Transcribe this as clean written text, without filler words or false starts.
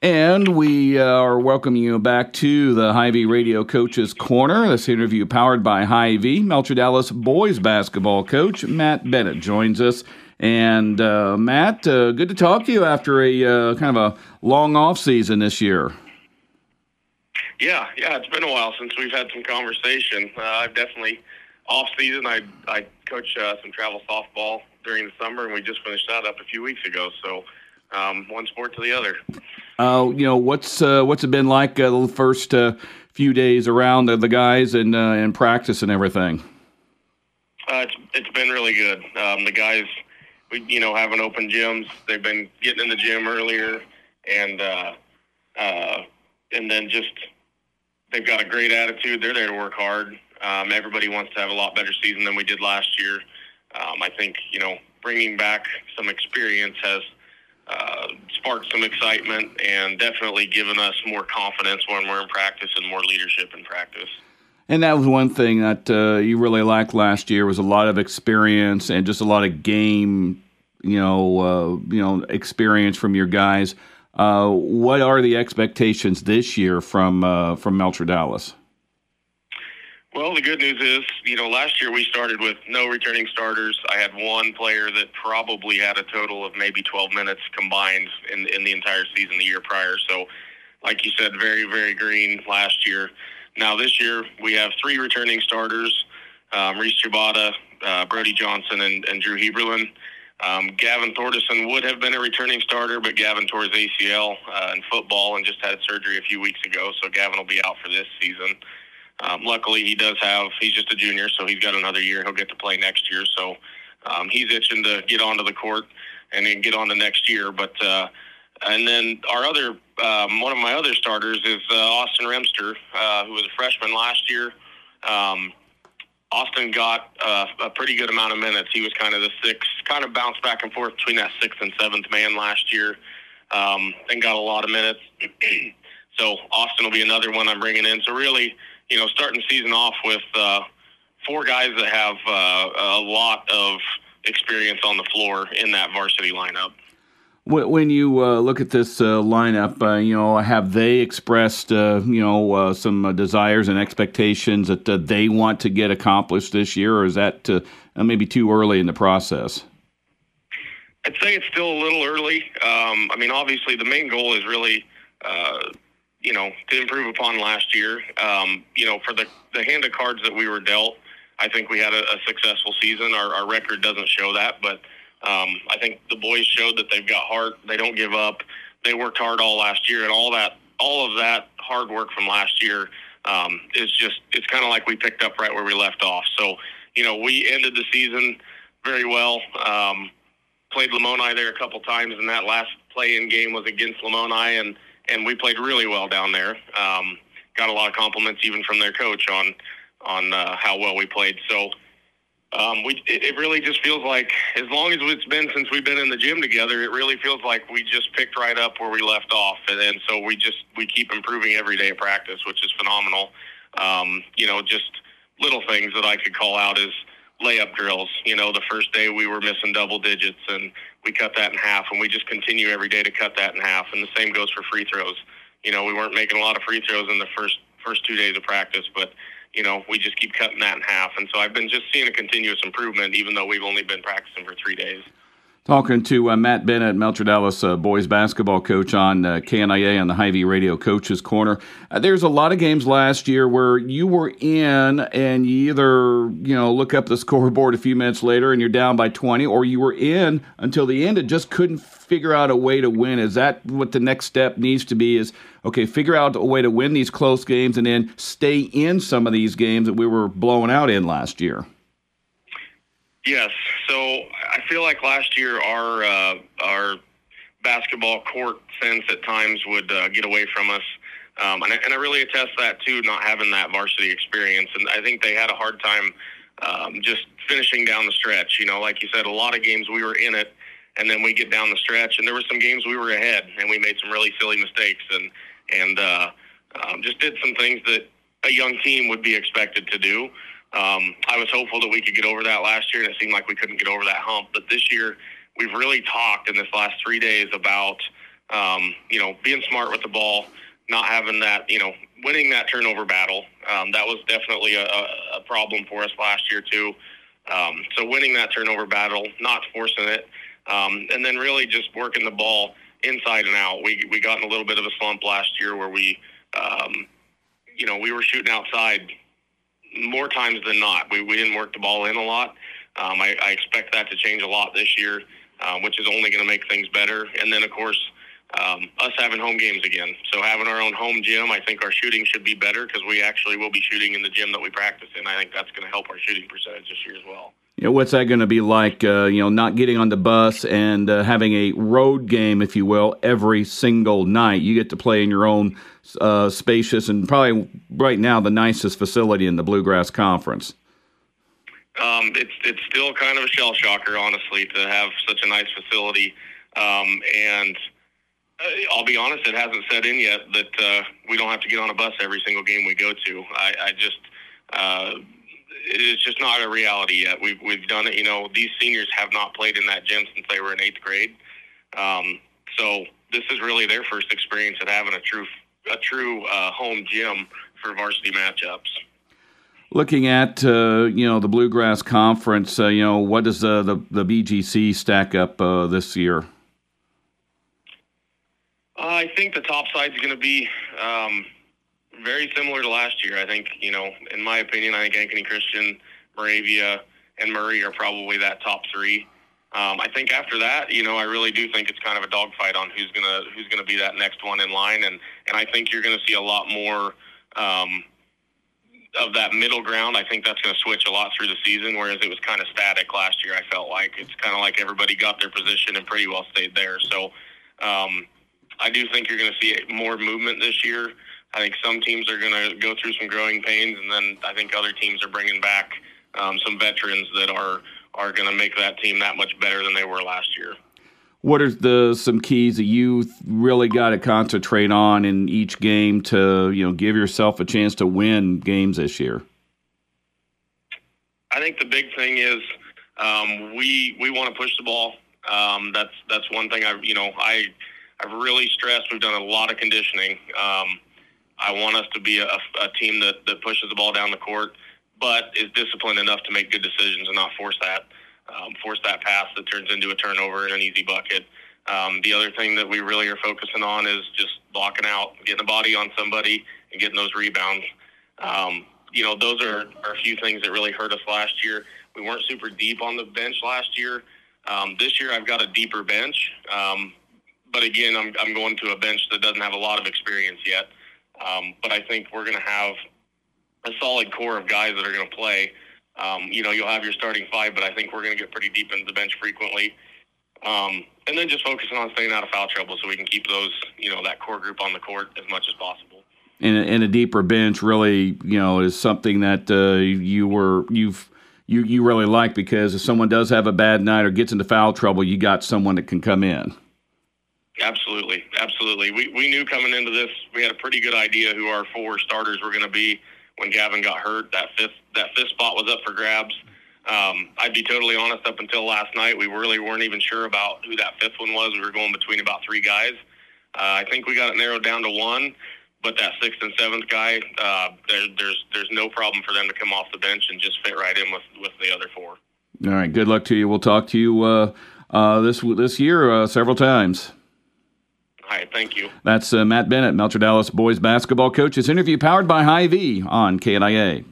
And we are welcoming you back to the Hy-Vee Radio Coaches Corner. This interview powered by Hy-Vee. Melcher Dallas boys basketball coach Matt Bennett joins us. And Matt, good to talk to you after a kind of a long off season this year. Yeah, it's been a while since we've had some conversation. I've definitely off season. I coach some travel softball during the summer, and we just finished that up a few weeks ago. So one sport to the other. What's it been like the first few days around the guys and practice and everything? It's been really good. The guys, we haven't open gyms. They've been getting in the gym earlier, and then just they've got a great attitude. They're there to work hard. Everybody wants to have a lot better season than we did last year. I think bringing back some experience has sparked some excitement and definitely given us more confidence when we're in practice and more leadership in practice. And that was one thing that you really liked last year was a lot of experience and just a lot of game, experience from your guys. What are the expectations this year from Melcher Dallas? Well, the good news is, last year we started with no returning starters. I had one player that probably had a total of maybe 12 minutes combined in the entire season the year prior. So, like you said, very, very green last year. Now this year we have 3 returning starters, Reese Chibata, Brody Johnson, and Drew Heberlin. Gavin Thordison would have been a returning starter, but Gavin tore his ACL in football and just had surgery a few weeks ago, so Gavin will be out for this season. Luckily, he's just a junior, so he's got another year. He'll get to play next year, so he's itching to get onto the court and then get on to next year. But and then our other one of my other starters is Austin Remster, who was a freshman last year. Austin got a pretty good amount of minutes. He was kind of the sixth, kind of bounced back and forth between that 6th and 7th man last year, and got a lot of minutes. So Austin will be another one I'm bringing in. So really, starting the season off with 4 guys that have a lot of experience on the floor in that varsity lineup. When you look at this lineup, have they expressed, some desires and expectations that they want to get accomplished this year, or is that maybe too early in the process? I'd say it's still a little early. Obviously the main goal is really, to improve upon last year. For the hand of cards that we were dealt, I think we had a successful season. Our record doesn't show that, but I think the boys showed that they've got heart. They don't give up. They worked hard all last year, and all of that hard work from last year it's kind of like we picked up right where we left off. So, we ended the season very well. Played Lamoni there a couple times, and that last play-in game was against Lamoni, and we played really well down there. Got a lot of compliments even from their coach on how well we played. So it really just feels like, as long as it's been since we've been in the gym together, it really feels like we just picked right up where we left off. And so we keep improving every day of practice, which is phenomenal. Just little things that I could call out is layup drills. The first day we were missing double digits, and we cut that in half, and we just continue every day to cut that in half. And the same goes for free throws. We weren't making a lot of free throws in the first 2 days of practice, but we just keep cutting that in half. And so I've been just seeing a continuous improvement, even though we've only been practicing for 3 days. Talking to Matt Bennett, Melcher Dallas boys basketball coach on KNIA on the Hy-Vee Radio Coaches Corner. There's a lot of games last year where you were in and you either, look up the scoreboard a few minutes later and you're down by 20, or you were in until the end and just couldn't figure out a way to win. Is that what the next step needs to be, is, okay, figure out a way to win these close games and then stay in some of these games that we were blowing out in last year? Yes. So I feel like last year our basketball court sense at times would get away from us. And I really attest that to not having that varsity experience. And I think they had a hard time just finishing down the stretch. Like you said, a lot of games we were in it, and then we get down the stretch, and there were some games we were ahead, and we made some really silly mistakes and just did some things that a young team would be expected to do. I was hopeful that we could get over that last year, and it seemed like we couldn't get over that hump. But this year, we've really talked in this last 3 days about being smart with the ball, not having that, winning that turnover battle. That was definitely a problem for us last year too. So winning that turnover battle, not forcing it, and then really just working the ball inside and out. We got in a little bit of a slump last year where we were shooting outside more times than not. We didn't work the ball in a lot. I expect that to change a lot this year, which is only going to make things better. And then, of course, us having home games again. So having our own home gym, I think our shooting should be better because we actually will be shooting in the gym that we practice in. I think that's going to help our shooting percentage this year as well. What's that going to be like, not getting on the bus and having a road game, if you will, every single night? You get to play in your own spacious and probably right now the nicest facility in the Bluegrass Conference. It's still kind of a shell shocker, honestly, to have such a nice facility. And I'll be honest, it hasn't set in yet that we don't have to get on a bus every single game we go to. It's just not a reality yet. We've done it. These seniors have not played in that gym since they were in 8th grade. So this is really their first experience at having a true home gym for varsity matchups. Looking at the Bluegrass Conference, what does the BGC stack up this year? I think the top side's going to be very similar to last year. I think, in my opinion, I think Ankeny Christian, Moravia, and Murray are probably that top three. I think after that, I really do think it's kind of a dogfight on who's gonna be that next one in line, and I think you're going to see a lot more of that middle ground. I think that's going to switch a lot through the season, whereas it was kind of static last year. I felt like it's kind of like everybody got their position and pretty well stayed there. So I do think you're going to see more movement this year. I think some teams are going to go through some growing pains, and then I think other teams are bringing back some veterans that are going to make that team that much better than they were last year. What are some keys that you really got to concentrate on in each game to give yourself a chance to win games this year? I think the big thing is we want to push the ball. That's one thing I've really stressed. We've done a lot of conditioning. I want us to be a team that pushes the ball down the court, but is disciplined enough to make good decisions and not force that pass that turns into a turnover and an easy bucket. The other thing that we really are focusing on is just blocking out, getting a body on somebody, and getting those rebounds. Those are a few things that really hurt us last year. We weren't super deep on the bench last year. This year I've got a deeper bench, but again, I'm going to a bench that doesn't have a lot of experience yet. But I think we're going to have a solid core of guys that are going to play. You'll have your starting five, but I think we're going to get pretty deep into the bench frequently. And then just focusing on staying out of foul trouble so we can keep those, that core group on the court as much as possible. And a deeper bench really, is something that you really like, because if someone does have a bad night or gets into foul trouble, you got someone that can come in. Absolutely. We knew coming into this, we had a pretty good idea who our 4 starters were going to be. When Gavin got hurt, that fifth spot was up for grabs. I'd be totally honest, up until last night, we really weren't even sure about who that 5th one was. We were going between about 3 guys. I think we got it narrowed down to 1, but that 6th and 7th guy, there's no problem for them to come off the bench and just fit right in with the other 4. All right, good luck to you. We'll talk to you this year several times. All right, thank you. That's Matt Bennett, Melcher Dallas boys basketball coach. This interview powered by Hy-Vee on KNIA.